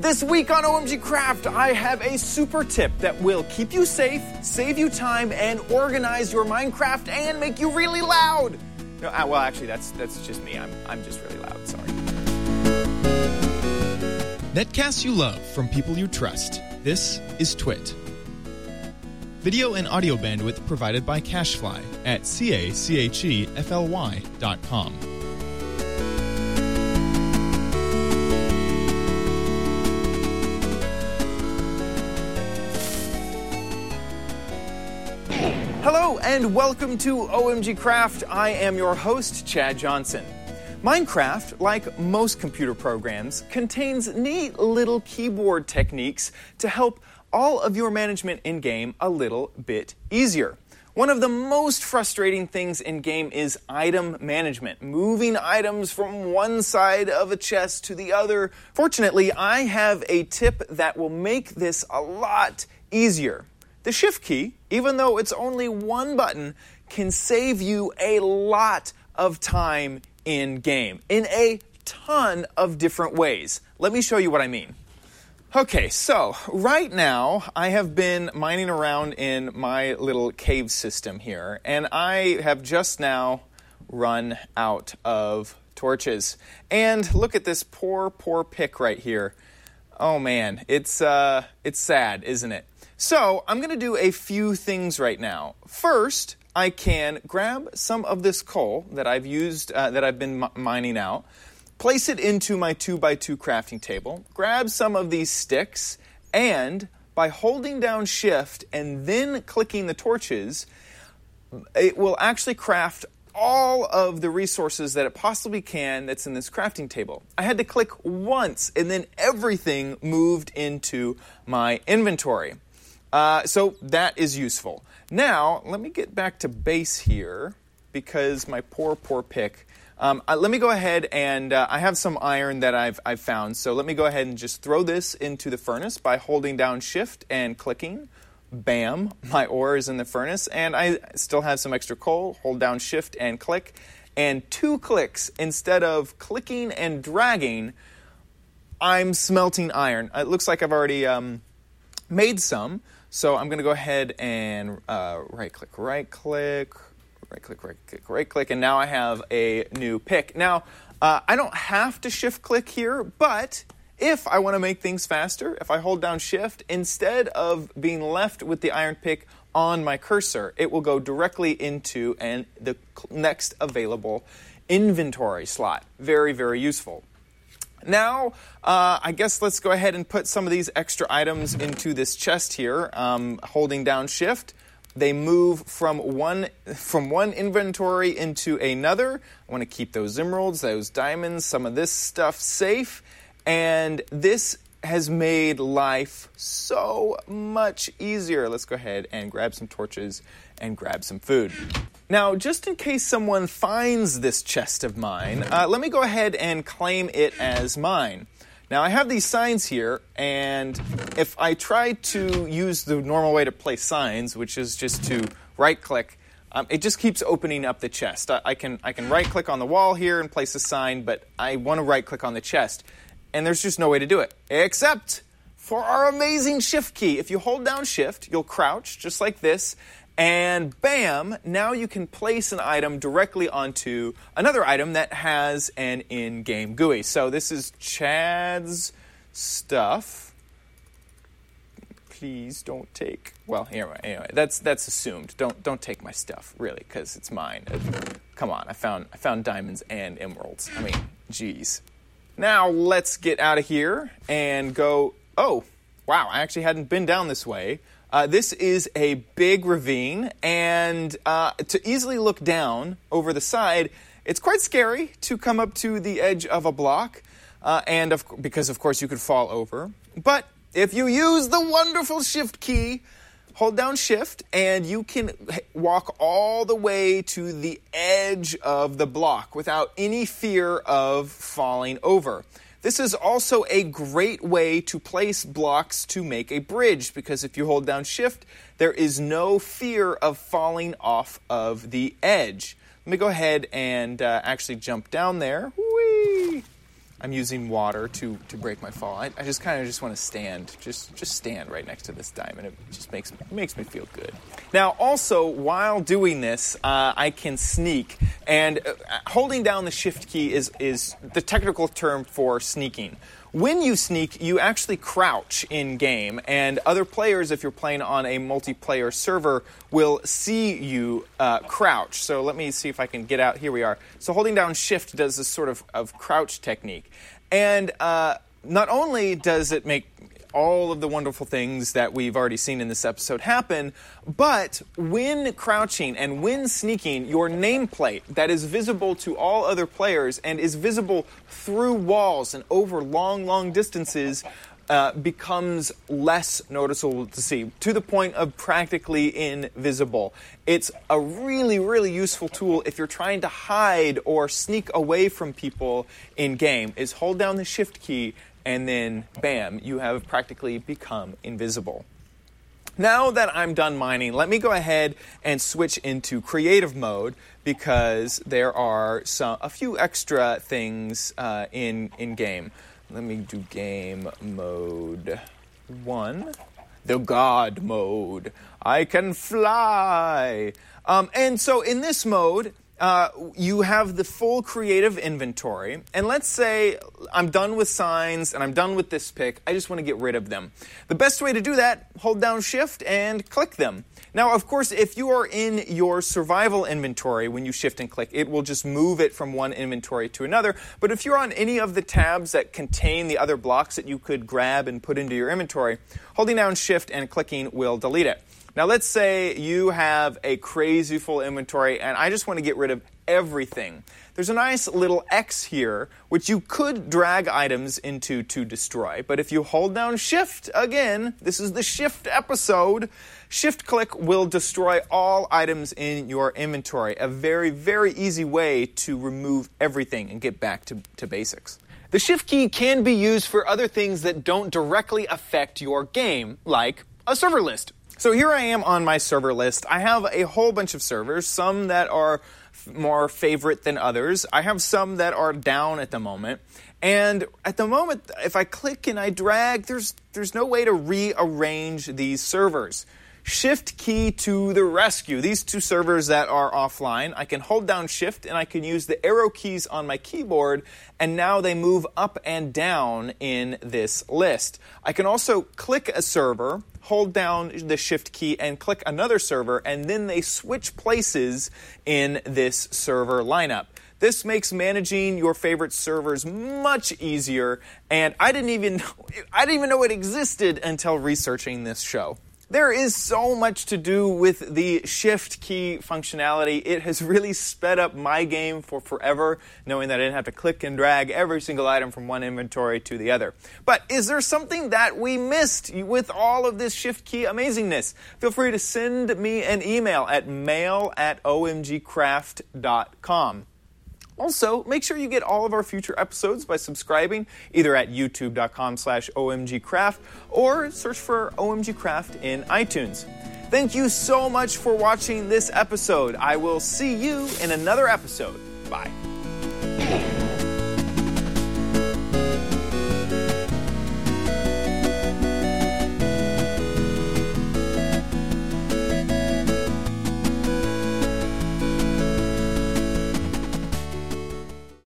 This week on OMG Craft, I have a super tip that will keep you safe, save you time, and organize your Minecraft and make you really loud. No, well, actually, that's just me. I'm just really loud. Sorry. Netcasts you love from people you trust. This is Twit. Video and audio bandwidth provided by CacheFly at CACHEFLY.com. Hello and welcome to OMG Craft. I am your host, Chad Johnson. Minecraft, like most computer programs, contains neat little keyboard techniques to help all of your management in-game a little bit easier. One of the most frustrating things in-game is item management, moving items from one side of a chest to the other. Fortunately, I have a tip that will make this a lot easier. The Shift key, even though it's only one button, can save you a lot of time in-game in a ton of different ways. Let me show you what I mean. Okay, so right now I have been mining around in my little cave system here, and I have just now run out of torches. And look at this poor pick right here. Oh man, it's sad, isn't it? So I'm going to do a few things right now. First, I can grab some of this coal that I've used, that I've been mining out, place it into my 2x2 crafting table, grab some of these sticks, and by holding down Shift and then clicking the torches, it will actually craft all of the resources that it possibly can that's in this crafting table. I had to click once, and then everything moved into my inventory. So that is useful. Now, let me get back to base here, because my poor pick. Let me go ahead and I have some iron that I've found. So let me go ahead and just throw this into the furnace by holding down Shift and clicking. Bam, my ore is in the furnace, and I still have some extra coal. Hold down Shift and click. And 2 clicks, instead of clicking and dragging, I'm smelting iron. It looks like I've already made some. So I'm going to go ahead and right click, and now I have a new pick. Now, I don't have to Shift click here, but if I want to make things faster, if I hold down Shift, instead of being left with the iron pick on my cursor, it will go directly into the next available inventory slot. Very, very useful. Now, I guess let's go ahead and put some of these extra items into this chest here. Holding down Shift, they move from one inventory into another. I want to keep those emeralds, those diamonds, some of this stuff safe. And this has made life so much easier. Let's go ahead and grab some torches and grab some food. Now, just in case someone finds this chest of mine, let me go ahead and claim it as mine. Now, I have these signs here, and if I try to use the normal way to place signs, which is just to right-click, it just keeps opening up the chest. I can right-click on the wall here and place a sign, but I want to right-click on the chest, and there's just no way to do it, except for our amazing Shift key. If you hold down Shift, you'll crouch just like this, and bam, now you can place an item directly onto another item that has an in-game GUI. So this is Chad's stuff. Please don't take. Well, anyway, that's assumed. Don't take my stuff, really, because it's mine. Come on, I found diamonds and emeralds. I mean, geez. Now let's get out of here and go. Oh, wow! I actually hadn't been down this way. This is a big ravine, and to easily look down over the side, it's quite scary to come up to the edge of a block, because of course you could fall over. But if you use the wonderful Shift key, hold down Shift, and you can walk all the way to the edge of the block without any fear of falling over. This is also a great way to place blocks to make a bridge, because if you hold down Shift, there is no fear of falling off of the edge. Let me go ahead and actually jump down there. Whee! I'm using water to break my fall. I just kind of just want to stand, just stand right next to this diamond. It just makes me feel good. Now, also, while doing this, I can sneak, and holding down the shift key is the technical term for sneaking. When you sneak, you actually crouch in-game, and other players, if you're playing on a multiplayer server, will see you crouch. So let me see if I can get out. Here we are. So holding down shift does this sort of crouch technique. And not only does it make all of the wonderful things that we've already seen in this episode happen, but when crouching and when sneaking, your nameplate that is visible to all other players and is visible through walls and over long, long distances becomes less noticeable to see, to the point of practically invisible. It's a really, really useful tool if you're trying to hide or sneak away from people in-game, is hold down the shift key and then, bam, you have practically become invisible. Now that I'm done mining, let me go ahead and switch into creative mode, because there are a few extra things in game. Let me do game mode 1. The God mode. I can fly. And so in this mode, you have the full creative inventory, and let's say I'm done with signs and I'm done with this pick. I just want to get rid of them. The best way to do that, hold down shift and click them. Now, of course, if you are in your survival inventory, when you shift and click, it will just move it from one inventory to another. But if you're on any of the tabs that contain the other blocks that you could grab and put into your inventory, holding down shift and clicking will delete it. Now, let's say you have a crazy full inventory, and I just want to get rid of everything. There's a nice little X here, which you could drag items into to destroy. But if you hold down shift, again, this is the shift episode, shift click will destroy all items in your inventory. A very, very easy way to remove everything and get back to basics. The shift key can be used for other things that don't directly affect your game, like a server list. So here I am on my server list. I have a whole bunch of servers, some that are more favorite than others. I have some that are down at the moment. And at the moment, if I click and I drag, there's no way to rearrange these servers. Shift key to the rescue. These two servers that are offline, I can hold down shift and I can use the arrow keys on my keyboard, and now they move up and down in this list. I can also click a server, hold down the shift key and click another server, and then they switch places in this server lineup. This makes managing your favorite servers much easier, and I didn't even know it existed until researching this show. There is so much to do with the shift key functionality. It has really sped up my game for forever, knowing that I didn't have to click and drag every single item from one inventory to the other. But is there something that we missed with all of this shift key amazingness? Feel free to send me an email at mail@omgcraft.com. Also, make sure you get all of our future episodes by subscribing either at youtube.com/omgcraft or search for OMG Craft in iTunes. Thank you so much for watching this episode. I will see you in another episode. Bye.